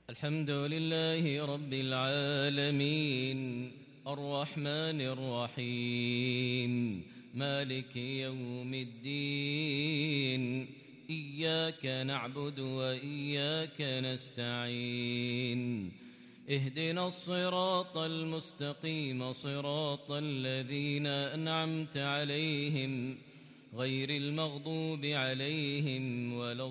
الحمد لله رب العالمين الرحمن الرحيم مالك يوم الدين إياك نعبد وإياك نستعين اهدنا الصراط المستقيم صراط الذين أنعمت عليهم غير المغضوب عليهم ولا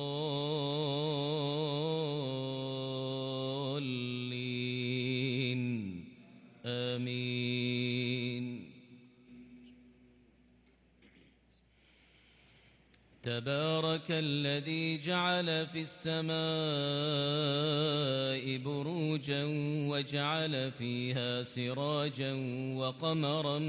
الضالين آمين. تبارك الذي جعل في السماء بروجا وجعل فيها سراجا وقمرا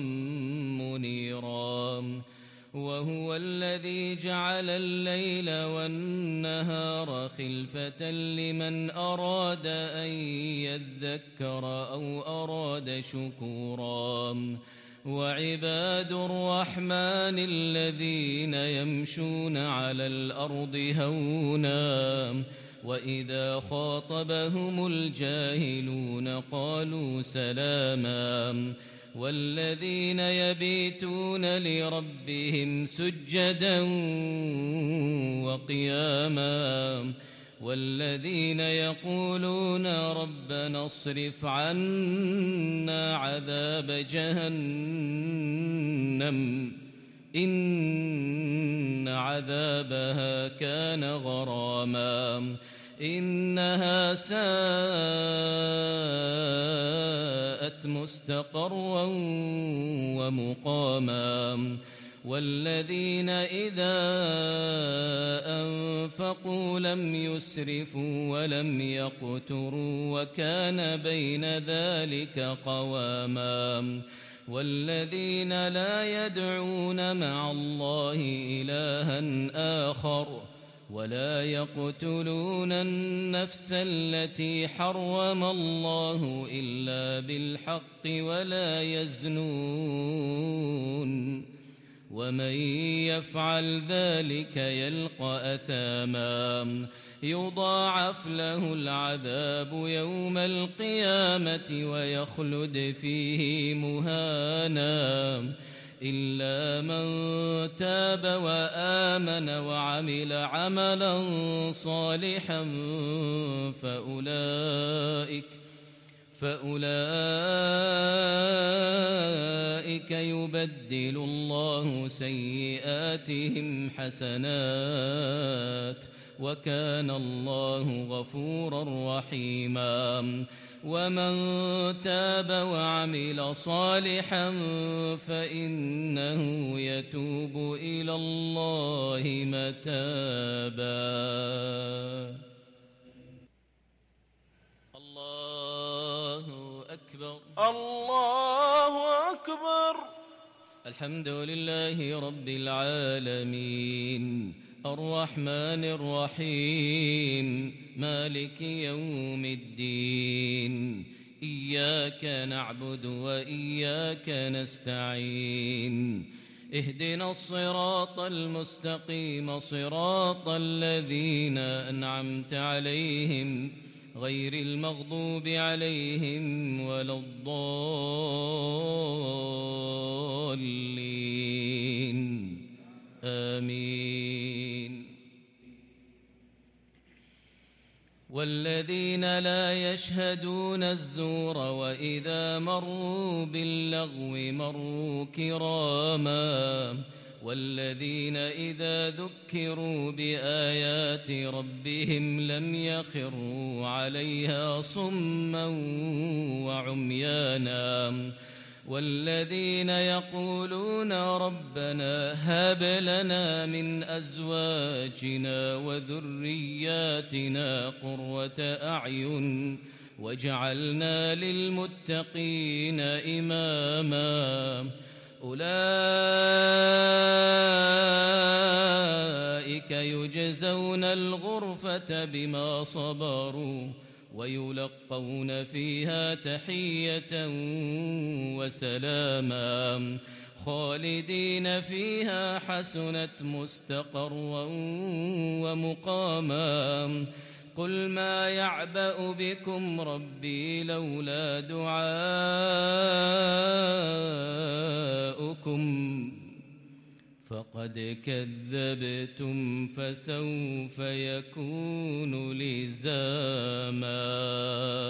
منيرا وهو الذي جعل الليل والنهار خلفة لمن أراد أن يذكر أو أراد شكورا وعباد الرحمن الذين يمشون على الأرض هونا وإذا خاطبهم الجاهلون قالوا سلاما والذين يبيتون لربهم سجدا وقياما والذين يقولون ربنا اصرف عنا عذاب جهنم إن عذابها كان غراما إنها ساءت مستقرا ومقاما والذين إذا أنفقوا لم يسرفوا ولم يقتروا وكان بين ذلك قواما والذين لا يدعون مع الله إلها آخر ولا يقتلون النفس التي حرم الله إلا بالحق ولا يزنون ومن يفعل ذلك يلقى أثاما يضاعف له العذاب يوم القيامة ويخلد فيه مهانا إلا من تاب وآمن وعمل عملا صالحا فأولئك يبدل الله سيئاتهم حسنات وكان الله غفورا رحيما ومن تاب وعمل صالحا فإنه يتوب إلى الله متابا. الله أكبر الله أكبر. الحمد لله رب العالمين الرحمن الرحيم مالك يوم الدين إياك نعبد وإياك نستعين اهدنا الصراط المستقيم صراط الذين أنعمت عليهم غير المغضوب عليهم ولا الضالين آمين. والذين لا يشهدون الزور وإذا مروا باللغو مروا كراما والذين إذا ذكروا بآيات ربهم لم يخروا عليها صما وعميانا والذين يقولون ربنا هب لنا من أزواجنا وذرياتنا قرة أعين واجعلنا للمتقين إماما أولئك يجزون الغرفة بما صبروا ويلقون فيها تحية وسلاما خالدين فيها حسنت مستقرا ومقاما قل ما يعبأ بكم ربي لولا دعاؤكم فقد كذبتم فسوف يكون لزاما